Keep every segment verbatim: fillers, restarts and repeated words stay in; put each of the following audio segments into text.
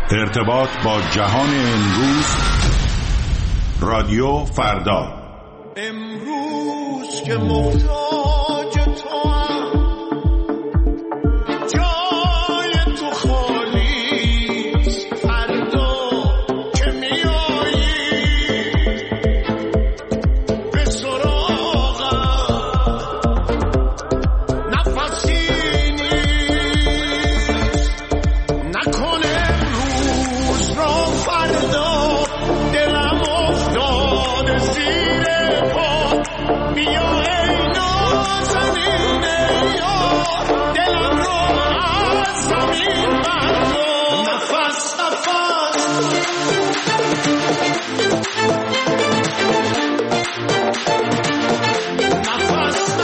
ارتباط با جهان امروز، رادیو فردا. امروز که محتاج تو هم، جای تو خالیست. فردا که میایی به سراغم، نفسی نیست. نکنه امروز را فردا، دلم افتاده زیر پا. بیا ای نازنین یار، دلم رو از زمین بردار. نفس نفس نفس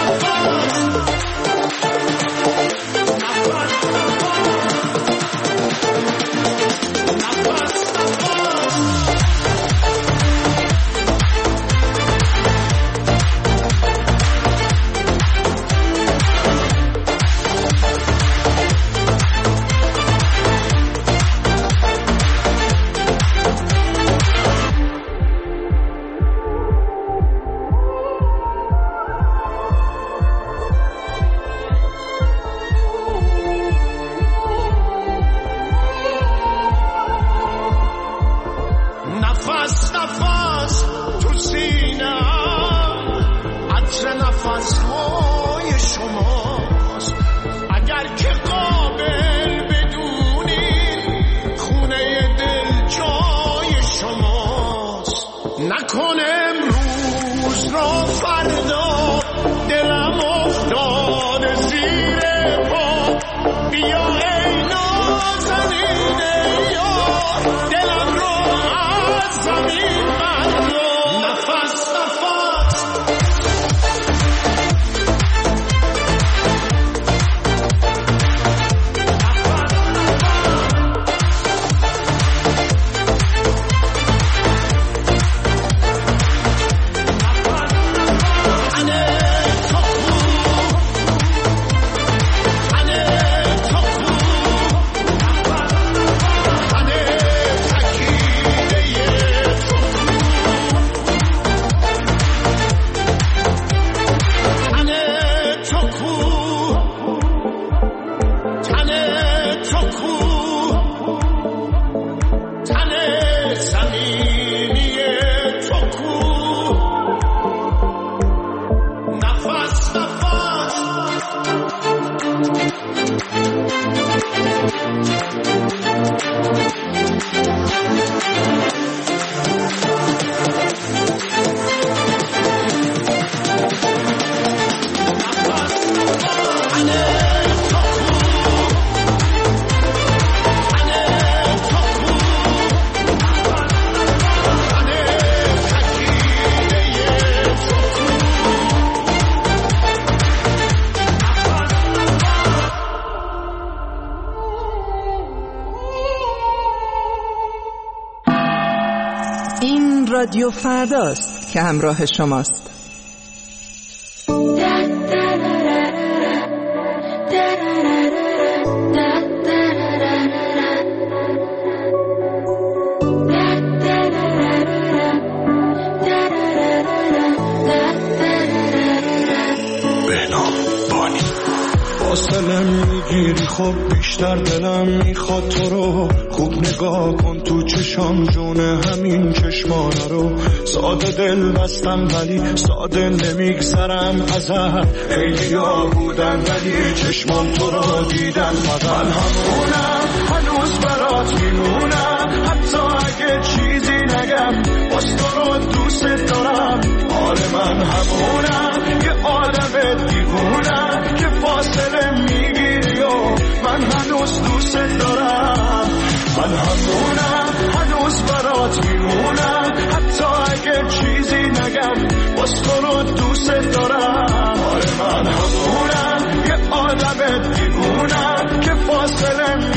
نفس نفس تو سینه‌ام، عطر نفس‌های شماست. اگر که قابل بدونین، خونه دل جای شماست. نکنه امروز را فردا، دلم افتاده زیر پا. بیا ای نازنین یار، دلم رو زمین بردار. نفس نفس رادیو فرداست که همراه شماست. فاصله میگیری خب بیشتر دلم میخواد تو رو. خوب نگاه کن تو چشام جونه همین چشمانه رو. ساده دل بستم ولی ساده نمیگذرم ازت. خیلی ها بودن ولی چشمام تو رو دیدن فقط. من همونم هنوز برات میمونم، حتی اگه چیزی نگم باز تو رو دوست دارم. آره من همونم یه آدم دیوونم که فاصله میگیری و من هنوز دوست دارم. من همونم هنوز برات میمونم، حتی اگه چیزی نگم باز تو رو دوست دارم. آره من همونم یه آدم دیوونم که فاصله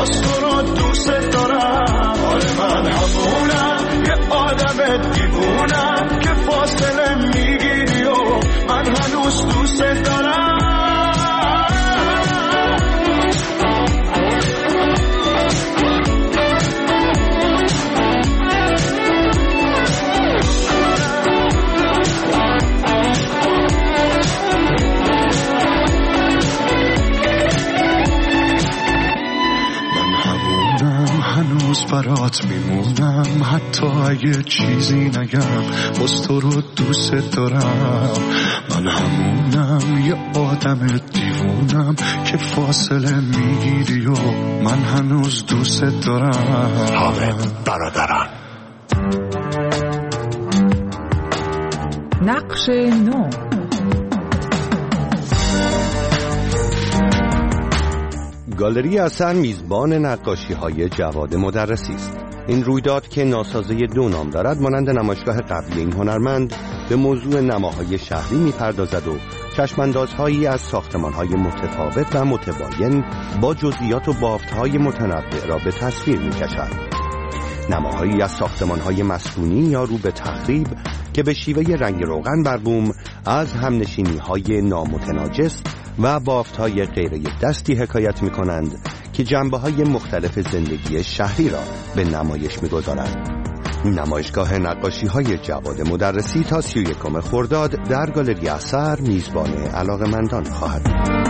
باز تو رو دوست دارم. آره من همونم یه آدم دیوونم که فاصله میگیری و من هنوز دوست دارم. هنوز برات میمونم حتی اگه چیزی نگم، باز تو رو دوست دارم. من همونم یه آدم دیوونم که فاصله میگیری و من هنوز دوست دارم. حامد برادران. نقش نو. گالری اثر میزبان نقاشی‌های جواد مدرسی است. این رویداد که ناسازه دو نام دارد مانند نمایشگاه قبلی این هنرمند به موضوع نماهای شهری می‌پردازد و چشم‌اندازهایی از ساختمان‌های متفاوت و متباین با جزئیات و بافت‌های متنوع را به تصویر می‌کشد. نماهایی از ساختمان‌های مسکونی یا رو به تخریب که به شیوه رنگ روغن بر بوم از همنشینی‌های نامتناجس و بافت‌های غیر یک دستی حکایت می‌کنند که جنبه‌های مختلف زندگی شهری را به نمایش می‌گذارند. نمایشگاه نقاشی‌های جواد مدرسی تا سی و یکم خرداد در گالری اثر میزبان علاقه‌مندان خواهد بود.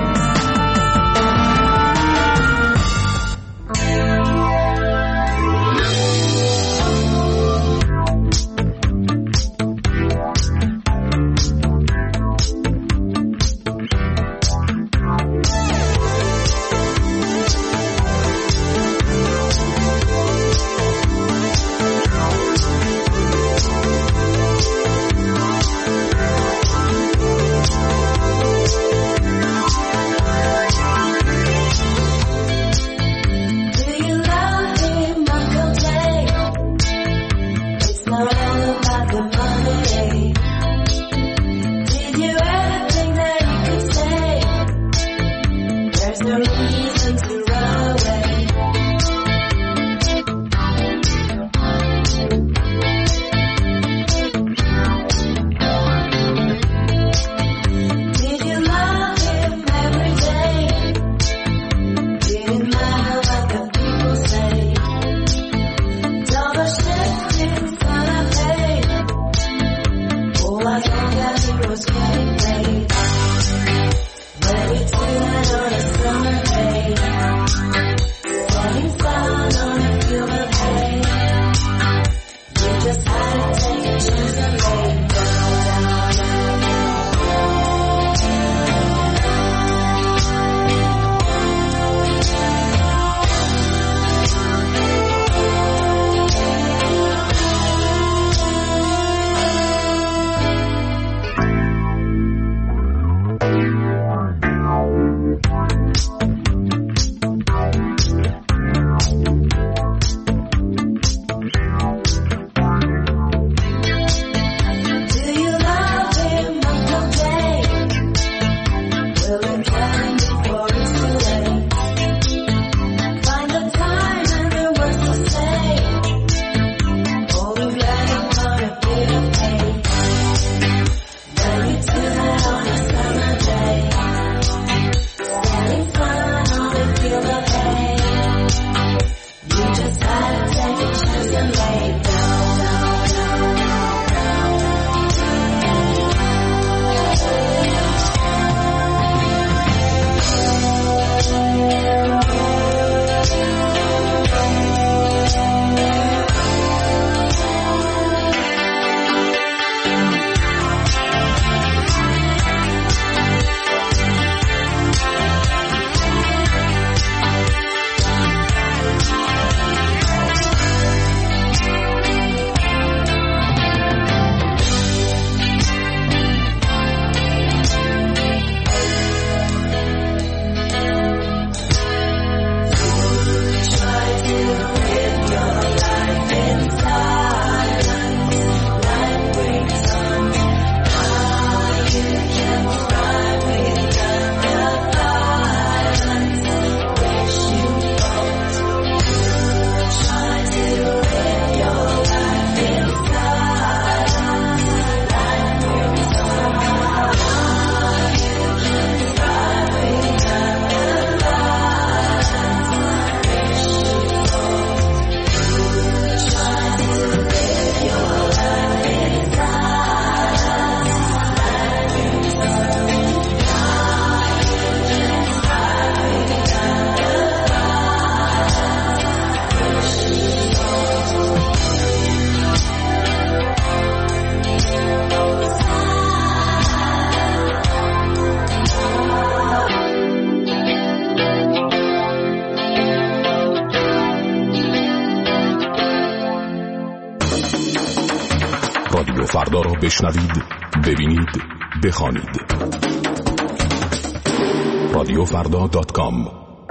فردا را بشنوید، ببینید، بخوانید. رادیو فردا دات کام.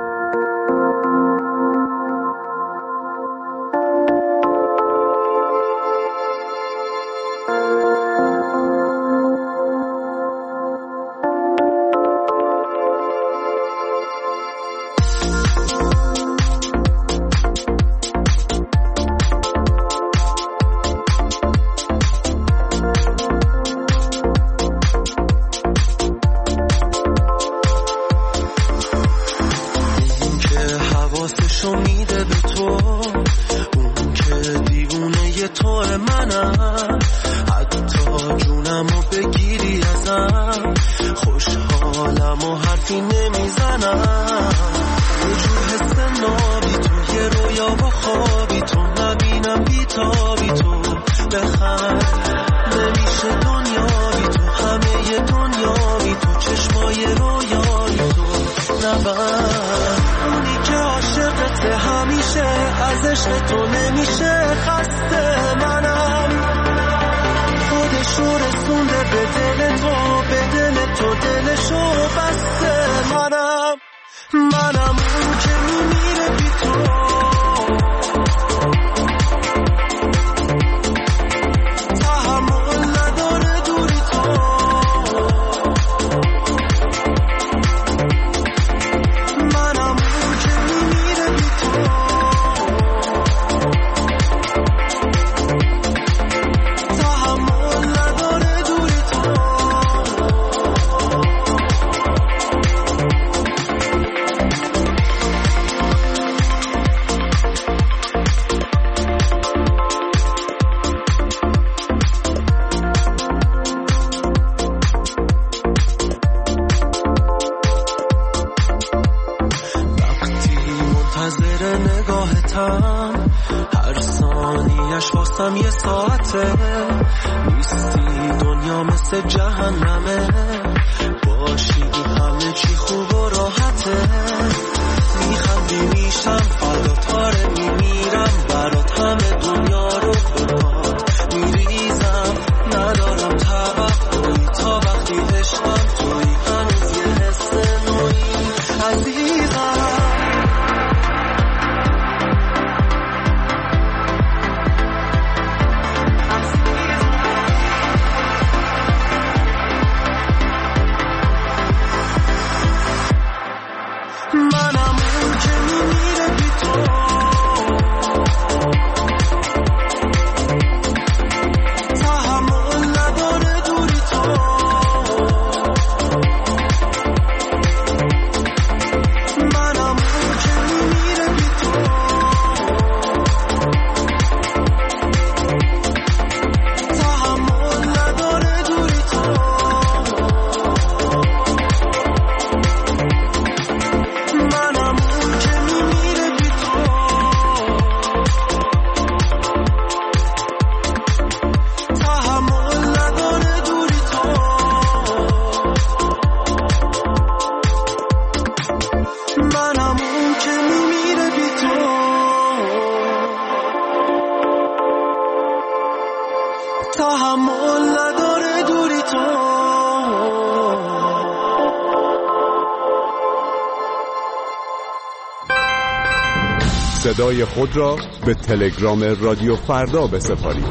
صدای خود را به تلگرام رادیو فردا بسپارید.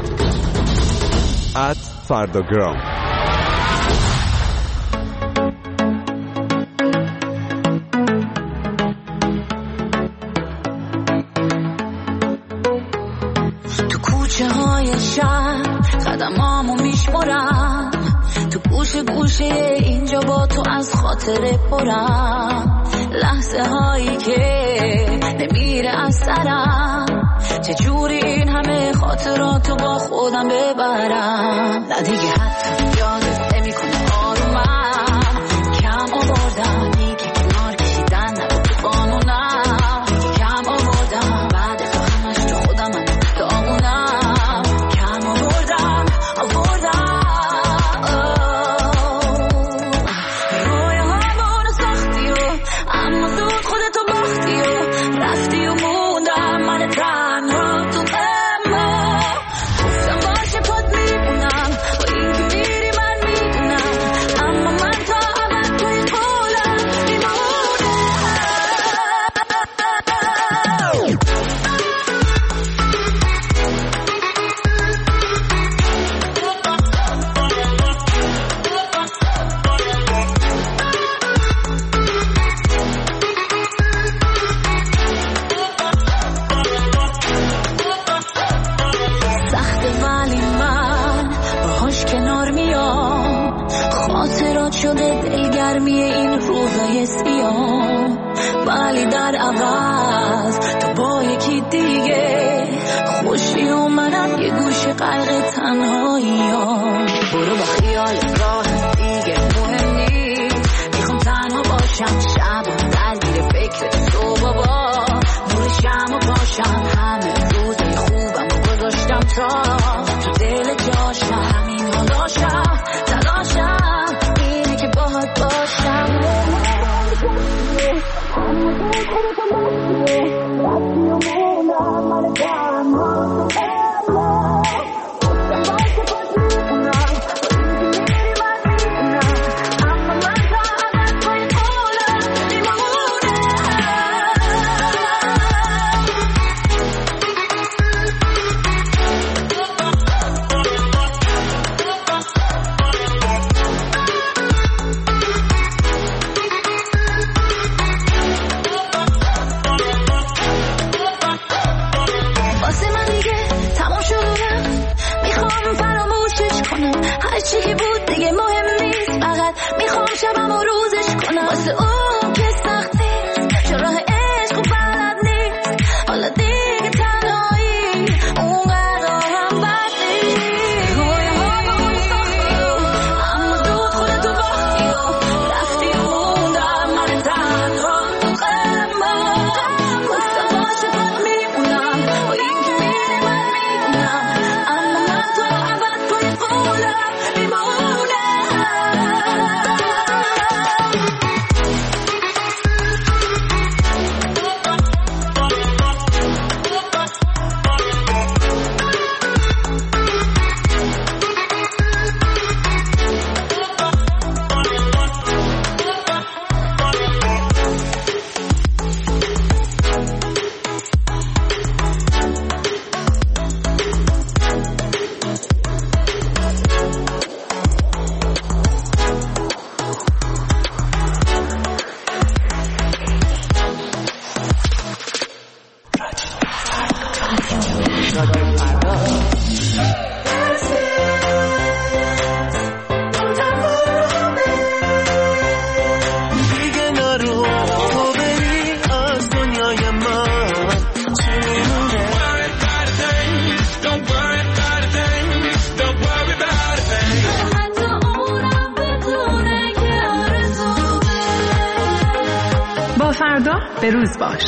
ات فرداگرام. تو کوچه های شهر قدمامو میشمرم، تو گوشه گوشه اینجا با تو از خاطره پرم، لحظه هایی که نمیره از سرم، چجوری این همه خاطراتو با خودم ببرم. نه دیگه حتی یادت نمی کنه آرومم، کم آوردم دیگه کنار کشیدن نبود تو قانونم، کم آوردم بعد همش تو خودم هم دامونم، کم آوردم آوردم رویاهامونو ساختی و اما زود خودتو باختی و رفتی و موندم من تنها تو اما گفتم باشه پات میبونم ولی در عوض تو با یکی دیگه خوشی و منم یه گوشه غرق تنهاییام. برو با خیال راه دیگه مهم نیست، میخوام تنها باشم شب درگیر فکر تو بابا. نور شمع و باشم همه روزای خوبم و گذاشتم تا تو دل جاشم. همین حالاشم تلاشم اینه که باهات باشم. چی که بود دیگه مهم نیست، فقط میخوام شبم و روزش کنم. واسه اون که سختی چون راه عشق و بلد نیست، حالا دیگه تنهایی اونقدر هم بد نیست. روی ها با اون ساختی اما زود خودتو باختی و رفتی و موندم من تنها تو قلبم. واسه باشه باید میمونم با این که میری من میمونم، اما من تو عبد توی قولم فردا به روز باش.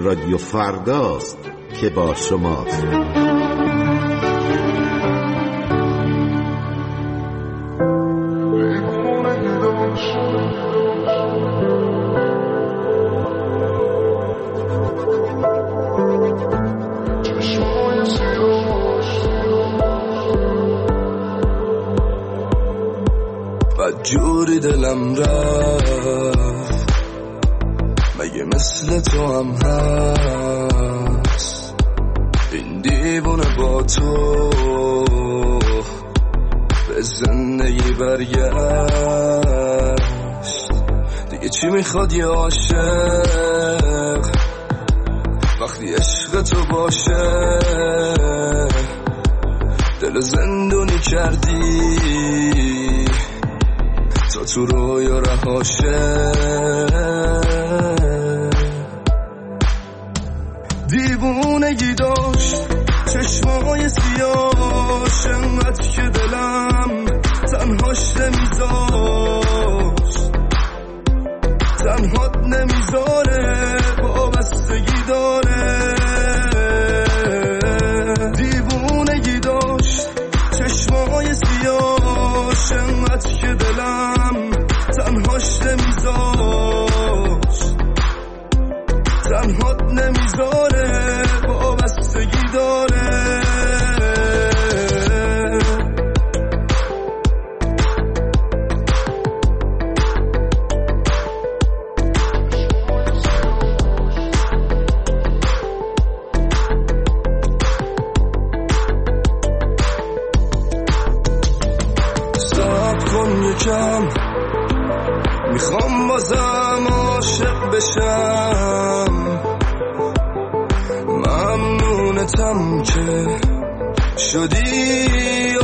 رادیو فرداست که با شماست. جوری دلم رفت مگه مثل تو هم هست این دیوونه با تو به زندگی برگشت دیگه چی میخواد یه عاشق وقتی عشق تو باشه دل زندونی کردی تا تو رویا رهاشه دیوونگی داشت چشمای سیاش انقدر که دلم تنهاش نمیذاشت تنهات نمیذاره وابستگی داره دیوونگی داشت چشمای سیاش انقدر که دلم تنهاش نمیذاشت تنهات نمیذاره وابستگی داره میخوام بازم عاشق بشم ممنونتم که شدی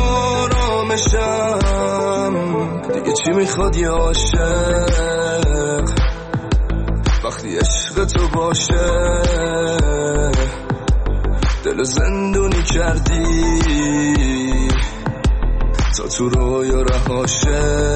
آرامشم دیگه چی میخواد یه عاشق وقتی عشق تو باشه دل زندونی کردی تا تو رویا رهاشه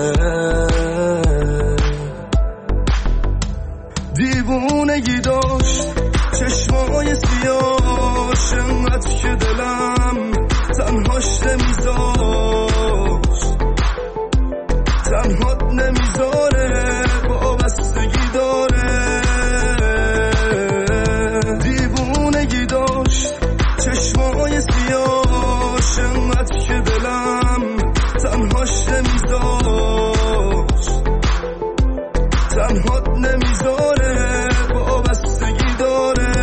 دیوونگی داشت چشمای سیاش انقدر که دلم تنهاش نمیذاشت تنهات نمیذاره وابستگی داره دیوونگی داشت چشمای سیاش انقدر که دلم تنهاش نمیذاشت تنهات نمیذاره وابستگی داره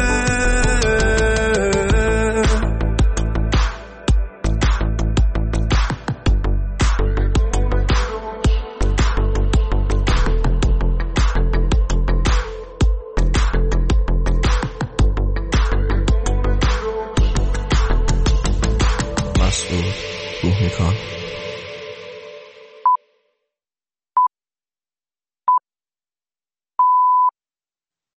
مسعود روح میکن